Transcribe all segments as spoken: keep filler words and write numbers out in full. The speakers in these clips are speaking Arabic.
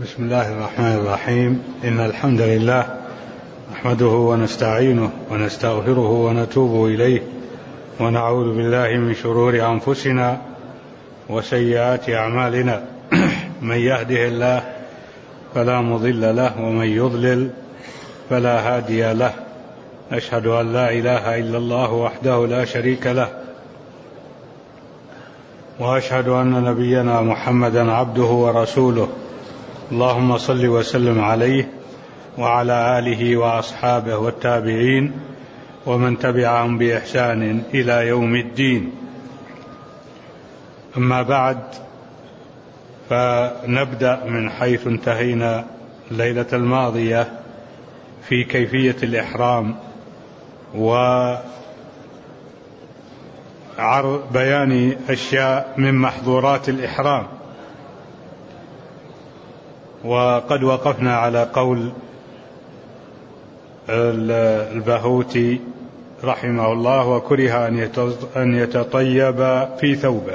بسم الله الرحمن الرحيم. إن الحمد لله نحمده ونستعينه ونستغفره ونتوب إليه ونعوذ بالله من شرور أنفسنا وسيئات أعمالنا. من يهده الله فلا مضل له ومن يضلل فلا هادي له. أشهد أن لا إله إلا الله وحده لا شريك له، وأشهد أن نبينا محمدا عبده ورسوله. اللهم صل وسلم عليه وعلى آله وأصحابه والتابعين ومن تبعهم بإحسان إلى يوم الدين. أما بعد، فنبدأ من حيث انتهينا الليلة الماضية في كيفية الإحرام وبيان أشياء من محظورات الإحرام. وقد وقفنا على قول البهوتي رحمه الله: وكره أن يتطيب في ثوبه.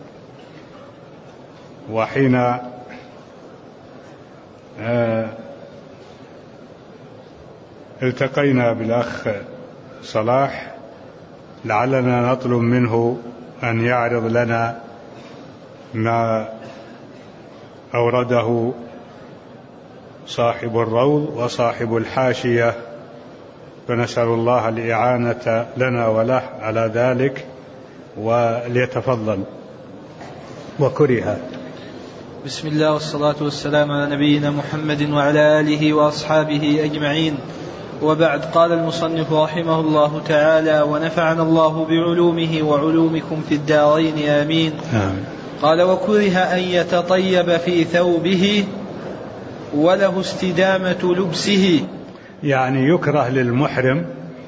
وحين التقينا بالأخ صلاح لعلنا نطلب منه أن يعرض لنا ما أورده صاحب الروض وصاحب الحاشية، فنسأل الله الإعانة لنا وله على ذلك، وليتفضل. وكره. بسم الله والصلاة والسلام على نبينا محمد وعلى آله وأصحابه أجمعين، وبعد. قال المصنف رحمه الله تعالى: ونفعنا الله بعلومه وعلومكم في الدارين آمين. آمين. قال: وكره أن يتطيب في ثوبه وله استدامة لبسه. يعني يكره للمحرم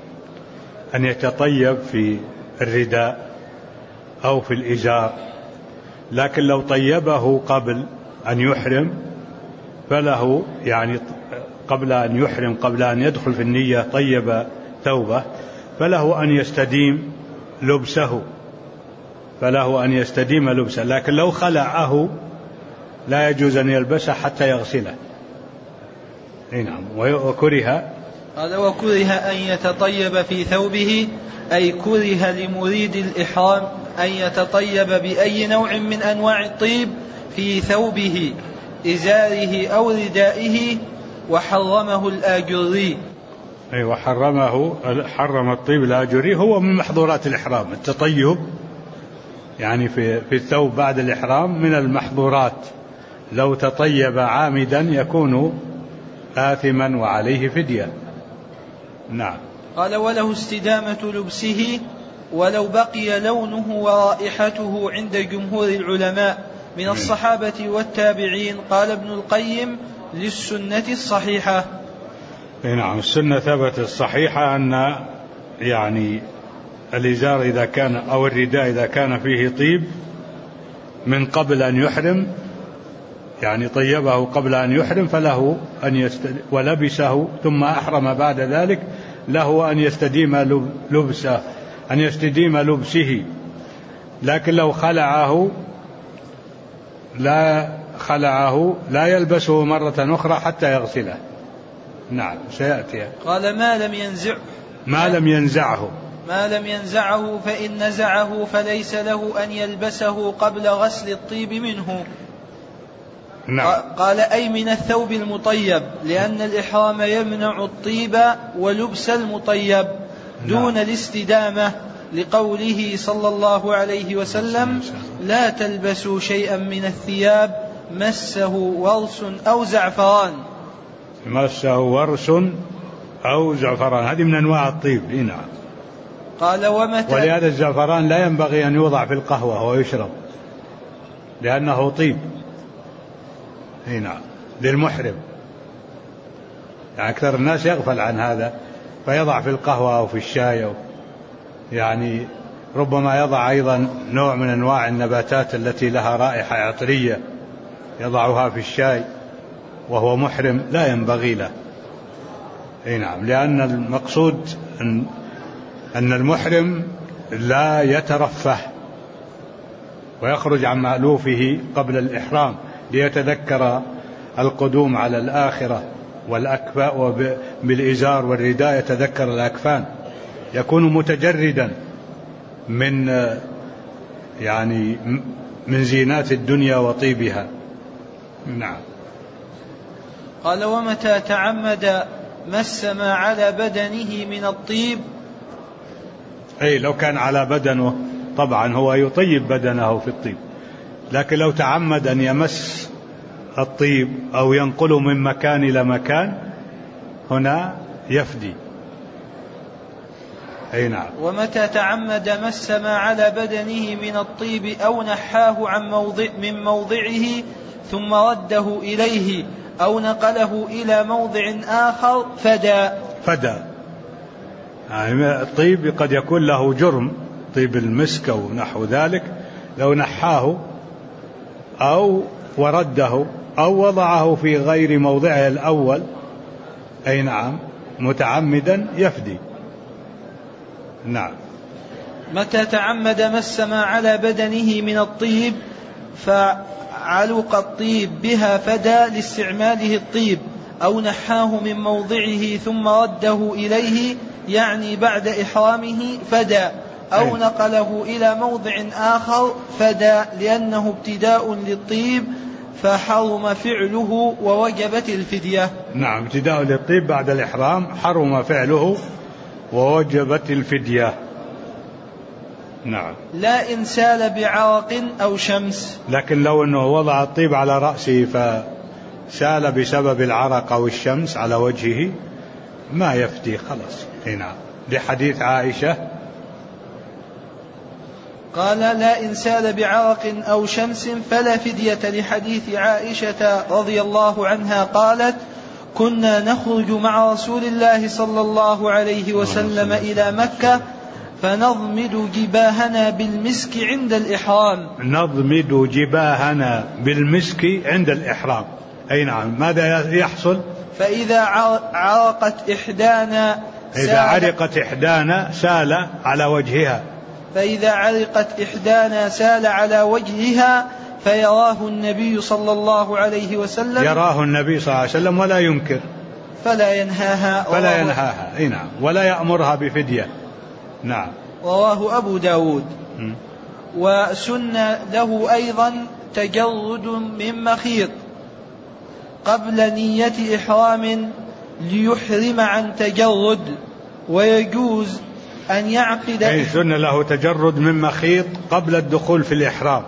أن يتطيب في الرداء أو في الإزار، لكن لو طيبه قبل أن يحرم فله، يعني قبل أن يحرم قبل أن يدخل في النية طيب ثوبه، فله أن يستديم لبسه فله أن يستديم لبسه لكن لو خلعه لا يجوز أن يلبسه حتى يغسله. نعم. وكره قال: وكره أن يتطيب في ثوبه، أي كره لمريد الإحرام أن يتطيب بأي نوع من أنواع الطيب في ثوبه، إزاره أو ردائه، وحرمه الآجري. أي وحرمه حرم الطيب الآجري. هو من محظورات الإحرام التطيب، يعني في في الثوب بعد الإحرام من المحظورات. لو تطيب عامدا يكون آثما وعليه فدية. نعم. قال: وله استدامة لبسه ولو بقي لونه ورائحته عند جمهور العلماء من الصحابة والتابعين. قال ابن القيم: للسنة الصحيحة. نعم. السنة ثبت الصحيحة أن يعني الإزار إذا كان أو الرداء إذا كان فيه طيب من قبل أن يحرم، يعني طيبه قبل أن يحرم، فله أن يست... ولبسه ثم أحرم بعد ذلك، له أن يستديم لبسه أن يستديم لبسه. لكن لو خلعه لا خلعه لا يلبسه مرة أخرى حتى يغسله. نعم سيأتي. قال: ما لم ينزع ما لم ينزعه ما لم ينزعه فإن نزعه فليس له أن يلبسه قبل غسل الطيب منه. نعم. قال: أي من الثوب المطيب، لأن الإحرام يمنع الطيب ولبس المطيب دون نعم. الاستدامة، لقوله صلى الله عليه وسلم: لا تلبسوا شيئا من الثياب مسه ورس أو زعفران. مسه ورس أو زعفران، هذه من أنواع الطيب. نعم. قال: ومتى ولهذا الزعفران لا ينبغي أن يوضع في القهوة ويشرب لأنه طيب. نعم. للمحرم، يعني أكثر الناس يغفل عن هذا فيضع في القهوة أو في الشاي، أو يعني ربما يضع أيضا نوع من أنواع النباتات التي لها رائحة عطرية يضعها في الشاي وهو محرم، لا ينبغي له. نعم. لأن المقصود أن أن المحرم لا يترفه ويخرج عن مألوفه قبل الإحرام ليتذكر القدوم على الآخرة والأكفاء وبالإزار والرداء يتذكر الأكفان، يكون متجردا من يعني من زينات الدنيا وطيبها. نعم. قال: ومتى تعمد مس ما على بدنه من الطيب؟ أي لو كان على بدنه طبعا هو يطيب بدنه في الطيب، لكن لو تعمد أن يمس الطيب أو ينقله من مكان إلى مكان هنا يفدي. أي نعم. ومتى تعمد مس ما على بدنه من الطيب أو نحاه عن موضع من موضعه ثم رده إليه أو نقله إلى موضع آخر فدى. فدى يعني الطيب قد يكون له جرم، طيب المسك أو نحو ذلك، لو نحاه أو ورده أو وضعه في غير موضعه الأول أي نعم متعمدا يفدي. نعم. متى تعمد مس ما على بدنه من الطيب فعلق الطيب بها فدى لاستعماله الطيب، أو نحاه من موضعه ثم رده إليه يعني بعد إحرامه فدى، أو نقله إلى موضع آخر فدى، لأنه ابتداء للطيب فحرم فعله ووجبت الفدية. نعم، ابتداء للطيب بعد الإحرام حرم فعله ووجبت الفدية. نعم. لا إن سال بعرق أو شمس. لكن لو أنه وضع الطيب على رأسه فسال بسبب العرق أو الشمس على وجهه ما يفدي خلاص. نعم، لحديث عائشة قال: لا إن سال بعرق أو شمس فلا فدية، لحديث عائشة رضي الله عنها قالت: كنا نخرج مع رسول الله صلى الله عليه وسلم إلى مكة فنضمد جباهنا بالمسك عند الإحرام. نضمد جباهنا بالمسك عند الإحرام. أي نعم. ماذا يحصل؟ فإذا عرقت إحدانا إذا عرقت إحدانا سال على وجهها فإذا عرقت إحدانا سال على وجهها فيراه النبي صلى الله عليه وسلم يراه النبي صلى الله عليه وسلم ولا ينكر فلا ينهاها فلا ينهاها أي نعم، ولا يأمرها بفدية. نعم. رواه أبو داود. م. وسن له أيضا تجرد من مخيط قبل نية إحرام ليحرم عن تجرد، ويجوز أن يعقد أي سن له تجرد من مخيط قبل الدخول في الإحرام،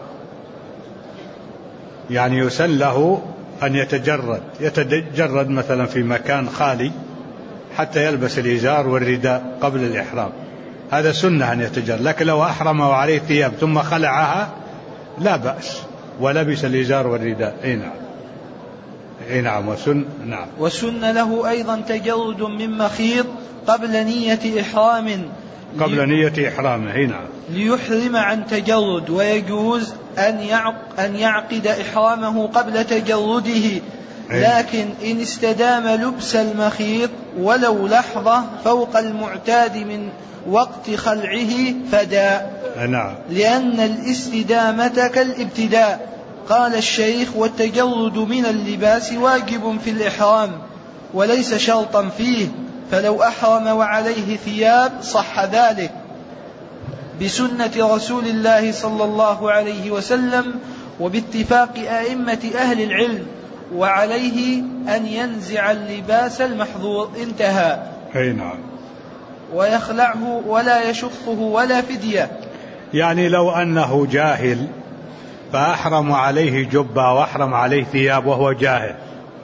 يعني يسن له أن يتجرد يتجرد مثلا في مكان خالي حتى يلبس الإزار والرداء قبل الإحرام، هذا سنة أن يتجرد. لكن لو أحرم وعليه ثياب ثم خلعها لا بأس ولبس الإزار والرداء. أي نعم. أي نعم. وسن نعم. وسن له أيضا تجرد من مخيط قبل نية إحرام قبل نية إحرامه. أي نعم. ليحرم عن تجرد، ويجوز أن يعق أن يعقد إحرامه قبل تجرده، لكن إن استدام لبس المخيط ولو لحظة فوق المعتاد من وقت خلعه فدى. نعم. لأن الاستدامة كالابتداء. قال الشيخ: والتجرد من اللباس واجب في الإحرام وليس شرطا فيه، فلو أحرم وعليه ثياب صح ذلك بسنة رسول الله صلى الله عليه وسلم وباتفاق أئمة أهل العلم، وعليه أن ينزع اللباس المحظور. انتهى. أي نعم. ويخلعه ولا يشقه ولا فدية. يعني لو أنه جاهل فأحرم عليه جبة وأحرم عليه ثياب وهو جاهل،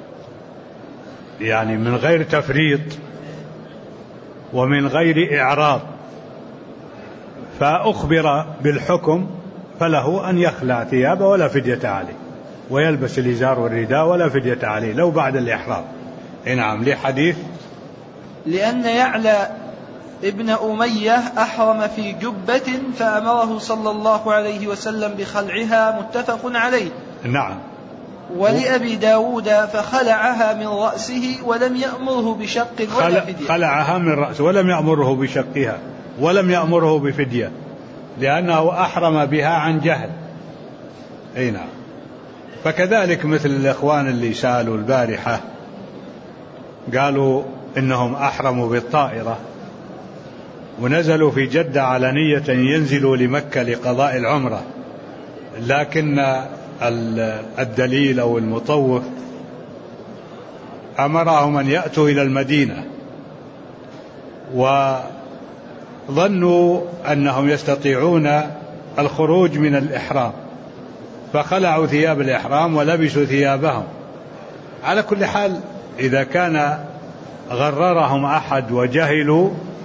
يعني من غير تفريط ومن غير إعراض، فأخبر بالحكم فله أن يخلع ثيابه ولا فدية عليه، ويلبس الإزار والرداء ولا فدية عليه لو بعد الإحرام. نعم. لحديث لأن يعلى ابن أمية أحرم في جبة فأمره صلى الله عليه وسلم بخلعها، متفق عليه. نعم. ولأبي داود فخلعها من رأسه ولم يأمره بشق ولا فدية. خلعها من رأسه ولم يأمره بشقها ولم يأمره بفدية، لأنه أحرم بها عن جهل. أي نعم. فكذلك مثل الإخوان اللي سألوا البارحة قالوا إنهم أحرموا بالطائرة ونزلوا في جدة على نية ينزلوا لمكة لقضاء العمرة، لكن الدليل أو المطوف أمرهم أن يأتوا إلى المدينة، وظنوا أنهم يستطيعون الخروج من الإحرام فخلعوا ثياب الإحرام ولبسوا ثيابهم. على كل حال إذا كان غررهم أحد وجهلوا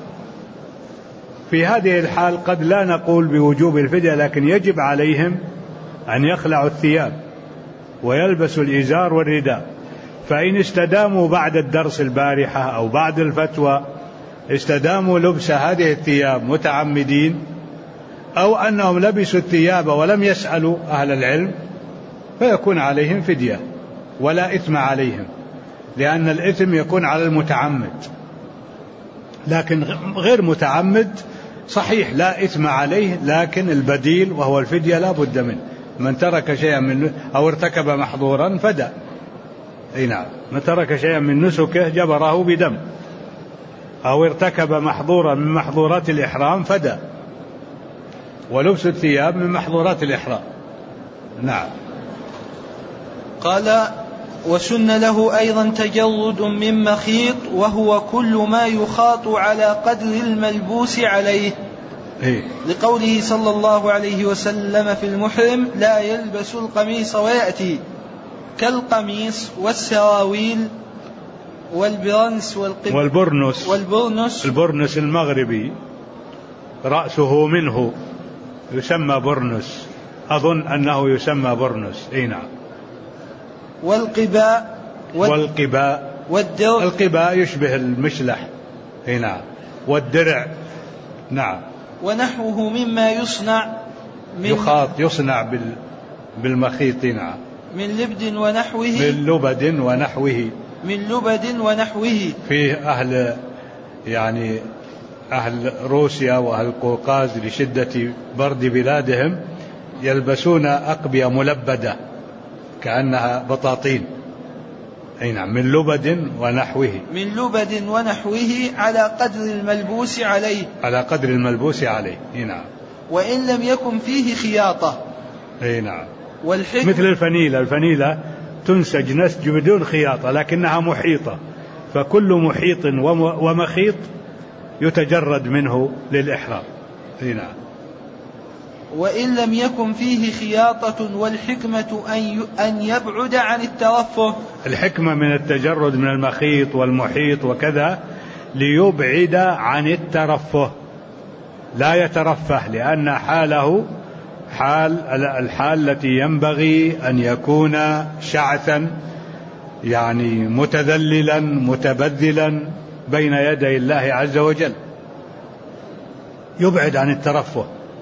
في هذه الحال قد لا نقول بوجوب الفدية، لكن يجب عليهم أن يخلعوا الثياب ويلبسوا الإزار والرداء. فإن استداموا بعد الدرس البارحة أو بعد الفتوى استداموا لبس هذه الثياب متعمدين، أو أنهم لبسوا الثياب ولم يسألوا أهل العلم، فيكون عليهم فدية ولا إثم عليهم، لأن الإثم يكون على المتعمد، لكن غير متعمد صحيح لا إثم عليه، لكن البديل وهو الفدية لا بد منه. من ترك شيئا من أو ارتكب محظورا فدى، أي نعم، من ترك شيئا من نسكه جبره بدم، أو ارتكب محظورا من محظورات الإحرام فدى، ولبس الثياب من محظورات الإحرام. نعم. قال: وسن له أيضا تجرد من مخيط، وهو كل ما يخاط على قدر الملبوس عليه، إيه؟ لقوله صلى الله عليه وسلم في المحرم: لا يلبس القميص ويأتي، كالقميص والسراويل والبرنس والبرنس والبرنس البرنس المغربي رأسه منه يسمى برنس، أظن أنه يسمى برنس. إيه نعم. والقباء وال... والقباء والدرع. القباء يشبه المشلح. إيه نعم. والدرع. نعم. ونحوه مما يصنع من يخاط يصنع بال... بالمخيط. نعم. من لبد ونحوه من لبد ونحوه من لبد ونحوه فيه أهل يعني أهل روسيا وأهل القوقاز لشدة برد بلادهم يلبسون أقبية ملبدة كأنها بطاطين. أي نعم. من لبد ونحوه من لبد ونحوه على قدر الملبوس عليه على قدر الملبوس عليه. أي نعم. وإن لم يكن فيه خياطة. أي نعم. والحكم مثل الفنيلة الفنيلة تنسج نسج بدون خياطة لكنها محيطة، فكل محيط ومخيط يتجرد منه للإحرام. نعم. وإن لم يكن فيه خياطة، والحكمة أن يبعد عن الترفه. الحكمة من التجرد من المخيط والمحيط وكذا ليبعد عن الترفه، لا يترفه، لأن حاله حال الحال التي ينبغي أن يكون شعثا يعني متذللا متبذلا بين يدي الله عز وجل، يبعد عن الترفه.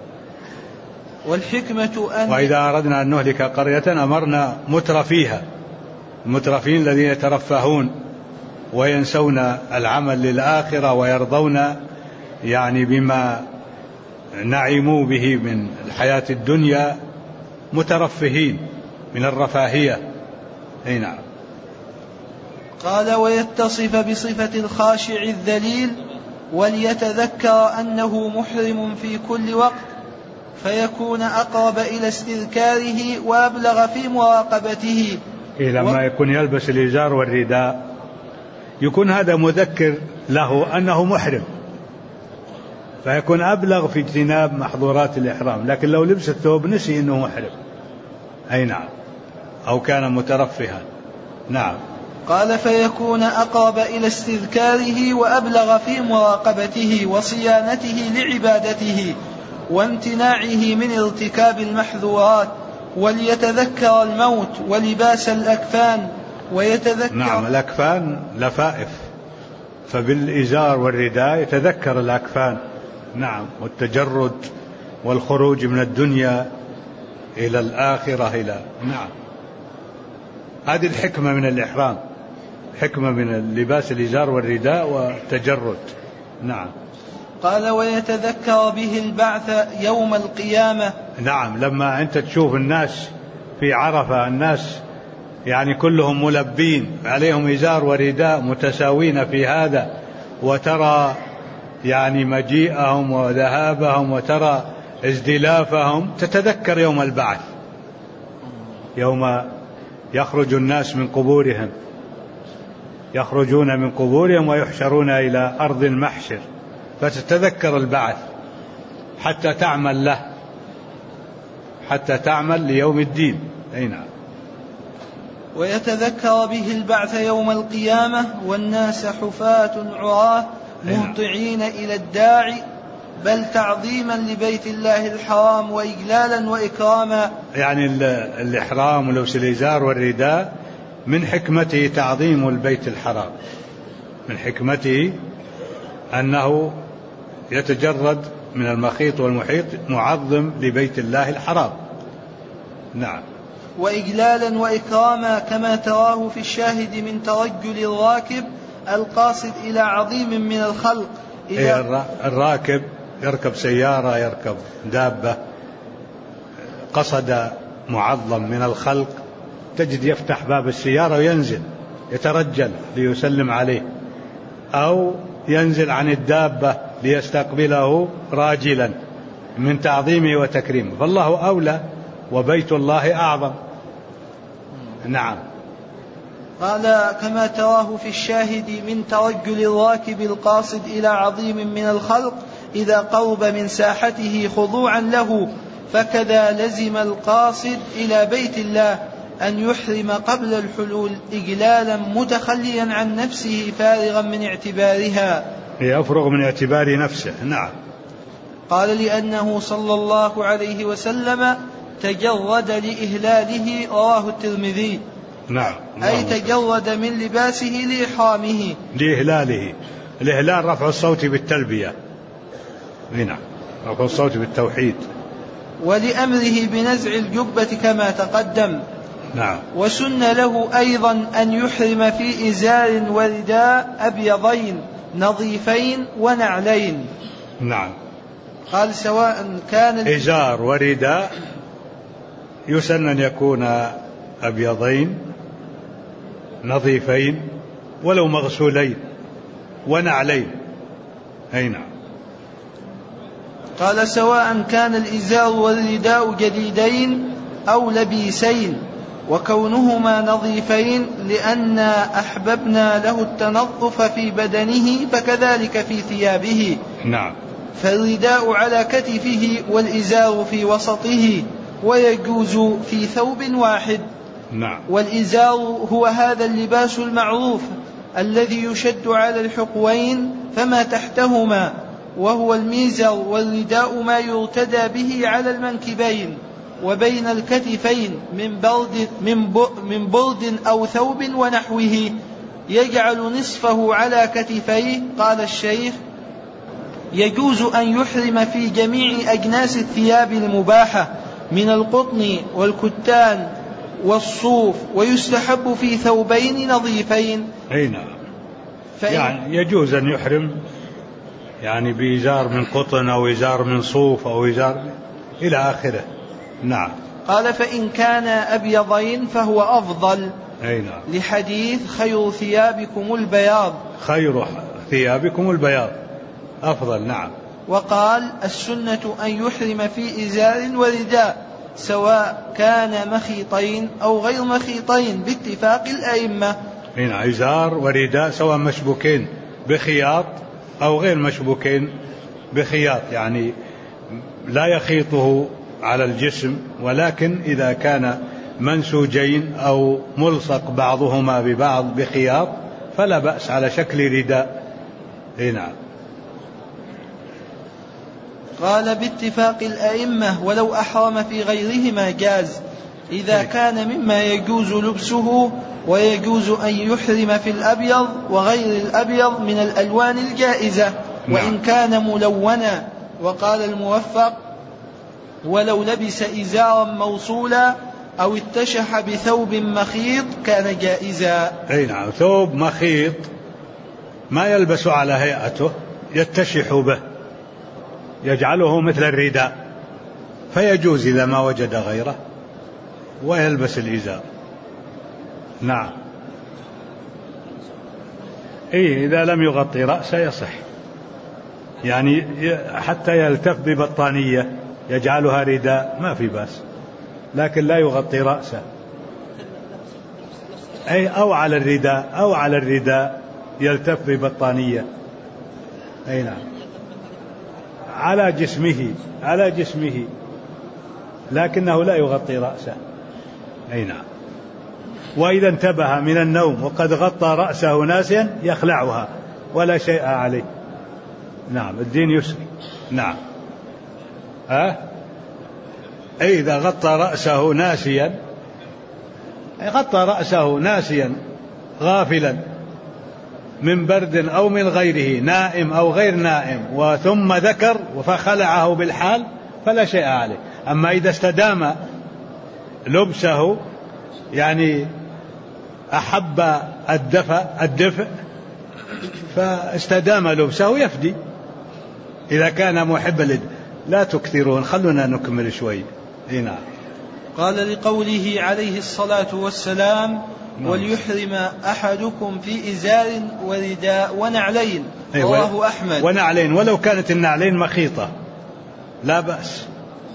والحكمة أن وإذا أردنا أن نهلك قرية أمرنا مترفيها، المترفين الذين يترفهون وينسون العمل للآخرة ويرضون يعني بما نعموا به من الحياة الدنيا، مترفهين من الرفاهية. أي نعم. قال: ويتصف بصفة الخاشع الذليل، وليتذكر أنه محرم في كل وقت، فيكون أقرب إلى استذكاره وأبلغ في مراقبته. إيه لما و... يكون يلبس الإزار والرداء يكون هذا مذكر له أنه محرم، فيكون أبلغ في اجتناب محظورات الإحرام. لكن لو لبس الثوب نسي أنه محرم. أي نعم. أو كان مترفها. نعم. قال: فيكون أقرب إلى استذكاره وأبلغ في مراقبته وصيانته لعبادته وامتناعه من ارتكاب المحظورات، وليتذكر الموت ولباس الأكفان ويتذكر. نعم. الأكفان لفائف، فبالإزار والرداء يتذكر الأكفان. نعم. والتجرد والخروج من الدنيا إلى الآخرة إلى. نعم. هذه الحكمة من الإحرام، حكمة من اللباس الإزار والرداء والتجرد. نعم. قال: ويتذكر به البعث يوم القيامة. نعم. لما أنت تشوف الناس في عرفة الناس يعني كلهم ملبين عليهم إزار ورداء متساوين في هذا، وترى يعني مجيئهم وذهابهم وترى ازدلافهم، تتذكر يوم البعث، يوم يخرج الناس من قبورهم، يخرجون من قبورهم ويحشرون إلى أرض المحشر، فتتذكر البعث حتى تعمل له، حتى تعمل ليوم الدين. أي نعم. ويتذكر به البعث يوم القيامة والناس حفاة عراة مهطعين إلى الداعي، بل تعظيما لبيت الله الحرام وإجلالا وإكراما. يعني الإحرام ولبس الإزار والرداء من حكمته تعظيم البيت الحرام، من حكمته أنه يتجرد من المخيط والمحيط معظم لبيت الله الحرام. نعم. وإجلالا وإكراما كما تراه في الشاهد من ترجل الراكب القاصد إلى عظيم من الخلق. إلى الراكب يركب سيارة، يركب دابة، قصد معظم من الخلق، تجد يفتح باب السيارة وينزل يترجل ليسلم عليه، أو ينزل عن الدابة ليستقبله راجلا من تعظيمه وتكريمه، فالله أولى وبيت الله أعظم. نعم. قال كما تراه في الشاهد من ترجل الراكب القاصد إلى عظيم من الخلق إذا قرب من ساحته خضوعا له، فكذا لزم القاصد إلى بيت الله أن يحرم قبل الحلول إجلالا متخليا عن نفسه فارغا من اعتبارها، يفرغ من اعتبار نفسه. نعم. قال لأنه صلى الله عليه وسلم تجرد لإهلاله، رواه الترمذي. نعم. أي تجرد من لباسه لإحرامه، لإهلاله. الإهلال رفع الصوت بالتلبية. نعم، رفع الصوت بالتوحيد. ولأمره بنزع الجبة كما تقدم. نعم. وسن له أيضا أن يحرم في إزار ورداء أبيضين نظيفين ونعلين. نعم. قال سواء كان إزار ورداء يسن أن يكون أبيضين نظيفين ولو مغسولين ونعلين. أي نعم. قال سواء كان الإزار والرداء جديدين أو لبيسين، وكونهما نظيفين لأن أحببنا له التنظف في بدنه فكذلك في ثيابه. نعم. فالرداء على كتفه والإزار في وسطه، ويجوز في ثوب واحد. نعم. والإزار هو هذا اللباس المعروف الذي يشد على الحقوين فما تحتهما، وهو الميزر، والرداء ما يرتدى به على المنكبين وبين الكتفين من برد, من برد أو ثوب ونحوه، يجعل نصفه على كتفيه. قال الشيخ يجوز أن يحرم في جميع أجناس الثياب المباحة من القطن والكتان والصوف، ويستحب في ثوبين نظيفين. أي نعم. يعني يجوز أن يحرم يعني بإزار من قطن أو إزار من صوف أو إزار إلى آخره. نعم. قال فإن كان أبيضين فهو أفضل. أي نعم. لحديث خير ثيابكم البياض، خير ثيابكم البياض أفضل. نعم. وقال السنة أن يحرم في إزار ورداء سواء كان مخيطين أو غير مخيطين باتفاق الأئمة. هنا إزار ورداء سواء مشبوكين بخياط أو غير مشبوكين بخياط، يعني لا يخيطه على الجسم، ولكن إذا كان منسوجين أو ملصق بعضهما ببعض بخياط فلا بأس على شكل رداء. هنا قال باتفاق الأئمة ولو أحرم في غيرهما جاز، إذا كان مما يجوز لبسه، ويجوز أن يحرم في الأبيض وغير الأبيض من الألوان الجائزة وإن كان ملونا. وقال الموفق ولو لبس إزارا موصولا أو اتشح بثوب مخيط كان جائزا. أي نعم. ثوب مخيط ما يلبس على هيئته، يتشح به، يجعله مثل الرداء، فيجوز إذا ما وجد غيره. ويلبس الإزار. نعم. إيه إذا لم يغطي رأسه يصح، يعني حتى يلتف ببطانية يجعلها رداء ما في بأس، لكن لا يغطي رأسه. أي أو على الرداء أو على الرداء يلتف ببطانية. أي نعم، على جسمه على جسمه لكنه لا يغطي رأسه. أي نعم. وإذا انتبه من النوم وقد غطى رأسه ناسيا يخلعها ولا شيء عليه. نعم، الدين يسر. نعم. أه؟ أي إذا غطى رأسه ناسيا، غطى رأسه ناسيا غافلا من برد أو من غيره، نائم أو غير نائم، وثم ذكر فخلعه بالحال فلا شيء عليه. أما إذا استدام لبسه يعني أحب الدفء الدفء فاستدام لبسه يفدي إذا كان محبا للدفء. لا تكثرون، خلونا نكمل شوي. هنا قال لقوله عليه الصلاة والسلام وليحرم أحدكم في إزار ورداء ونعلين، رواه أحمد. ونعلين ولو كانت النعلين مخيطة لا بأس.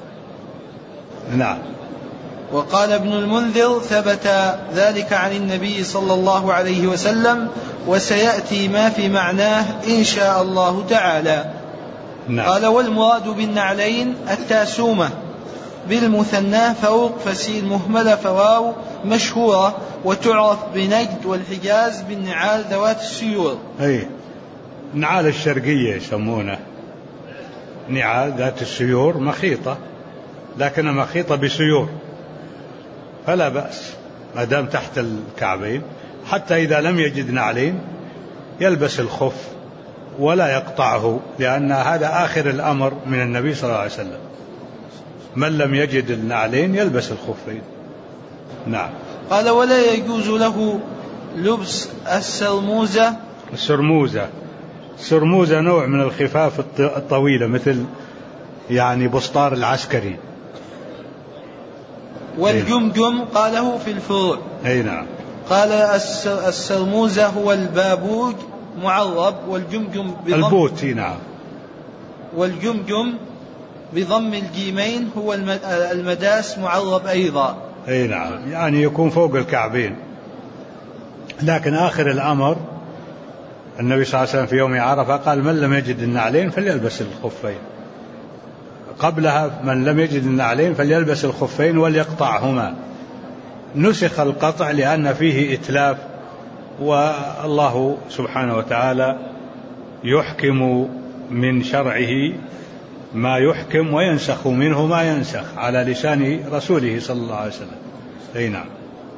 نعم. وقال ابن المنذر ثبت ذلك عن النبي صلى الله عليه وسلم وسيأتي ما في معناه إن شاء الله تعالى. نعم. قال والمراد بالنعلين التاسومة بالمثنى فوق فسين مهملة فواو مشهورة، وتعرف بنجد والحجاز بالنعال ذوات السيور. أي نعال الشرقية يسمونه نعال ذات السيور مخيطة، لكنها مخيطة بسيور فلا بأس ما دام تحت الكعبين. حتى إذا لم يجد نعلين يلبس الخف ولا يقطعه، لأن هذا آخر الأمر من النبي صلى الله عليه وسلم، من لم يجد النعلين يلبس الخفين. نعم. قال ولا يجوز له لبس السرموزة. السرموزة السرموزة نوع من الخفاف الطويلة مثل يعني بسطار العسكري. والجمجم قاله في الفروع. أي نعم. قال السرموزة هو البابوج معرب، والجمجم بضم البوت. نعم. والجمجم بضم الجيمين هو المداس معرب أيضا. أي نعم، يعني يكون فوق الكعبين. لكن آخر الأمر النبي صلى الله عليه وسلم في يوم عرفة قال من لم يجد النعلين فليلبس الخفين. قبلها من لم يجد النعلين فليلبس الخفين وليقطعهما. نسخ القطع لأن فيه إتلاف، والله سبحانه وتعالى يحكم من شرعه ما يحكم وينسخ منه ما ينسخ على لسان رسوله صلى الله عليه وسلم. أي نعم.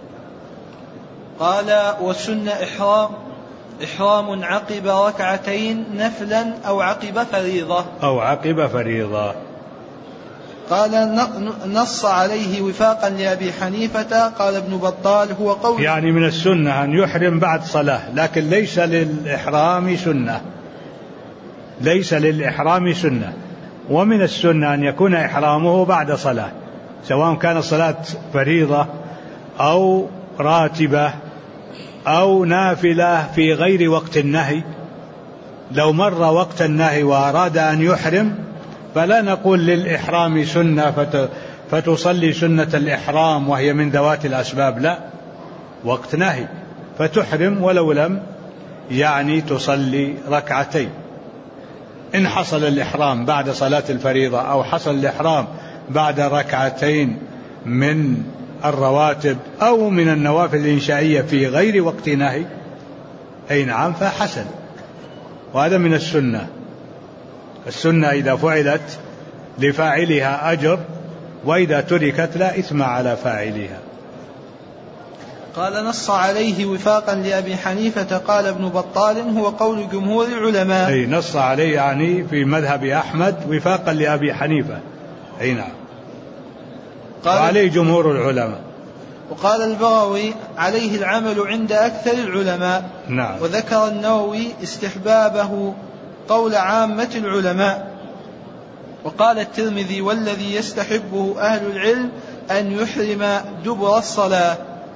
قال والسنة إحرام إحرام عقب ركعتين نفلا أو عقب فريضة أو عقب فريضة. قال نص عليه وفاقا لأبي حنيفة. قال ابن بطال هو قول يعني من السنة أن يحرم بعد صلاة، لكن ليس للإحرام سنة ليس للإحرام سنة ومن السنة أن يكون إحرامه بعد صلاة، سواء كان صلاة فريضة أو راتبة أو نافلة في غير وقت النهي. لو مر وقت النهي وأراد أن يحرم فلا نقول للإحرام سنة فتصلي سنة الإحرام وهي من ذوات الأسباب، لا، وقت نهي فتحرم ولو لم يعني تصلي ركعتين. إن حصل الإحرام بعد صلاة الفريضة أو حصل الإحرام بعد ركعتين من الرواتب أو من النوافل الإنشائية في غير وقت نهي، أي نعم، فحسن، وهذا من السنة. السنة إذا فعلت لفاعلها أجر، وإذا تركت لا إثم على فاعلها. قال نص عليه وفاقا لأبي حنيفة. قال ابن بطال هو قول جمهور العلماء. أي نص عليه يعني في مذهب أحمد وفاقا لأبي حنيفة. أي نعم، وعليه جمهور العلماء. وقال البغوي عليه العمل عند أكثر العلماء. نعم. وذكر النووي استحبابه قول عامة العلماء. وقال الترمذي والذي يستحبه أهل العلم أن يحرم دبر الصلاة،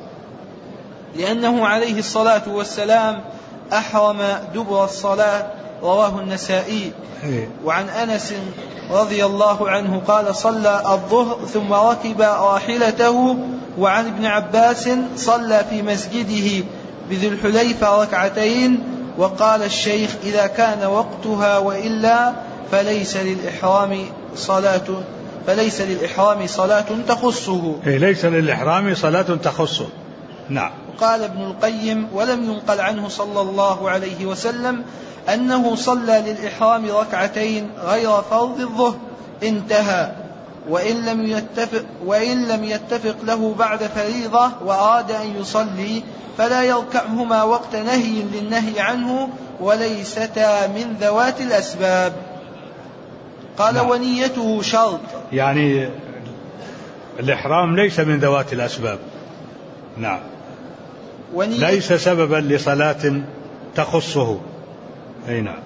لأنه عليه الصلاة والسلام أحرم دبر الصلاة، رواه النسائي. وعن أنس رضي الله عنه قال صلى الظهر ثم ركب راحلته. وعن ابن عباس صلى في مسجده بذي الحليفة ركعتين. وقال الشيخ إذا كان وقتها وإلا فليس للإحرام صلاة فليس للإحرام صلاة تخصه. ليس للإحرام صلاة تخصه. نعم. قال ابن القيم ولم ينقل عنه صلى الله عليه وسلم أنه صلى للإحرام ركعتين غير فرض الظهر، انتهى. وإن لم يتفق, وإن لم يتفق له بعد فريضة وأراد أن يصلي فلا يركعهما وقت نهي للنهي عنه وليستا من ذوات الأسباب. قال نعم. ونيته شرط، يعني الإحرام ليس من ذوات الأسباب. نعم. ليس سببا لصلاة تخصه. أي نعم.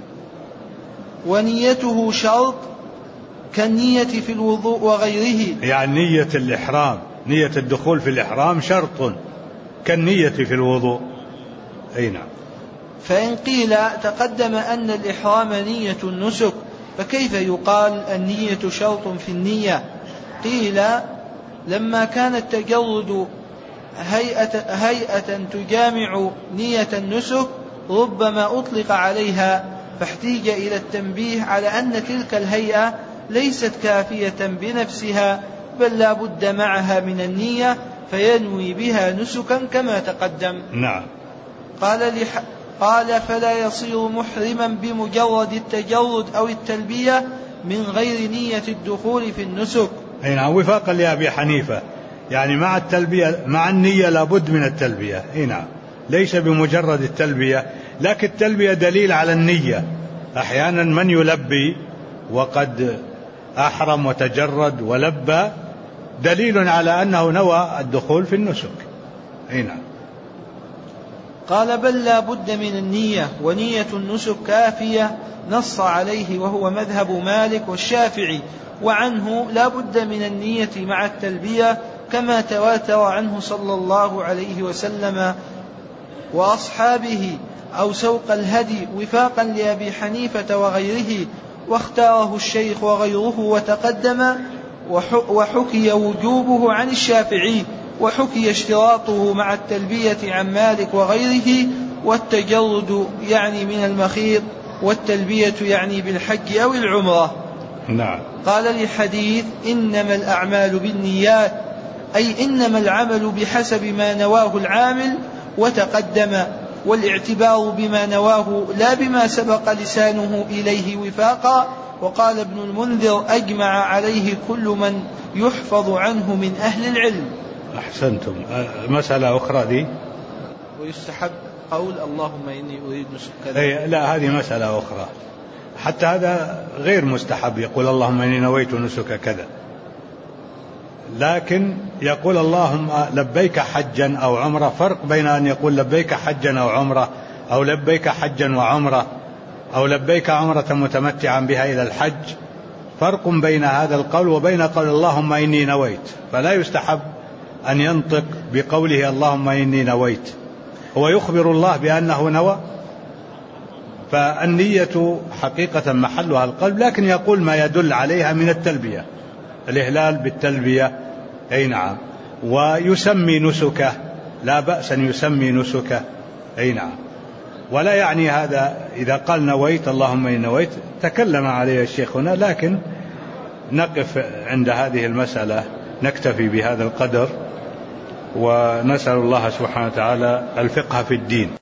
ونيته شرط كالنية في الوضوء وغيره، يعني نية الإحرام، نية الدخول في الإحرام شرط كالنية في الوضوء. أي نعم. فإن قيل تقدم أن الإحرام نية النسك فكيف يقال النية شرط في النية؟ قيل لما كان التجرد هيئة, هيئة تجامع نية النسك ربما أطلق عليها، فاحتيج إلى التنبيه على أن تلك الهيئة ليست كافية بنفسها بل لا بد معها من النية فينوي بها نسكا كما تقدم. نعم. قال, لح... قال فلا يصير محرما بمجرد التجرد أو التلبية من غير نية الدخول في النسك. أي نعم. وفاقا لأبي حنيفة، يعني مع التلبية مع النية لابد من التلبية. أي نعم. ليس بمجرد التلبية، لكن التلبية دليل على النية. أحيانا من يلبي وقد أحرم وتجرد ولبى دليل على أنه نوى الدخول في النسك. أي نعم. قال بل لا بد من النية، ونية النسك كافية نص عليه وهو مذهب مالك والشافعي، وعنه لا بد من النية مع التلبية كما تواتر عنه صلى الله عليه وسلم وأصحابه أو سوق الهدي وفاقا لأبي حنيفة وغيره، واختاره الشيخ وغيره وتقدم. وحكي وجوبه عن الشافعي، وحكي اشتراطه مع التلبية عن مالك وغيره، والتجرد يعني من المخيط، والتلبية يعني بالحج أو العمرة. نعم. قال للحديث إنما الأعمال بالنيات، أي إنما العمل بحسب ما نواه العامل، وتقدم والاعتبار بما نواه لا بما سبق لسانه إليه وفاقا. وقال ابن المنذر أجمع عليه كل من يحفظ عنه من أهل العلم. أحسنتم. مسألة أخرى دي، ويستحب قول اللهم إني أريد نسك كذا. لا، هذه مسألة أخرى. حتى هذا غير مستحب، يقول اللهم إني نويت نسك كذا، لكن يقول اللهم لبيك حجا أو عمرة. فرق بين أن يقول لبيك حجا أو عمرة، أو لبيك حجا وعمرة، أو لبيك عمرة متمتعا بها إلى الحج. فرق بين هذا القول وبين قول اللهم إني نويت. فلا يستحب أن ينطق بقوله اللهم إني نويت، هو يخبر الله بأنه نوى، فالنية حقيقة محلها القلب، لكن يقول ما يدل عليها من التلبية، الإهلال بالتلبية. أي نعم. ويسمي نسكه، لا بأس أن يسمي نسكه. أي نعم. ولا يعني هذا إذا قال نويت اللهم إني نويت تكلم عليه الشيخ هنا، لكن نقف عند هذه المسألة، نكتفي بهذا القدر، ونسأل الله سبحانه وتعالى الفقه في الدين.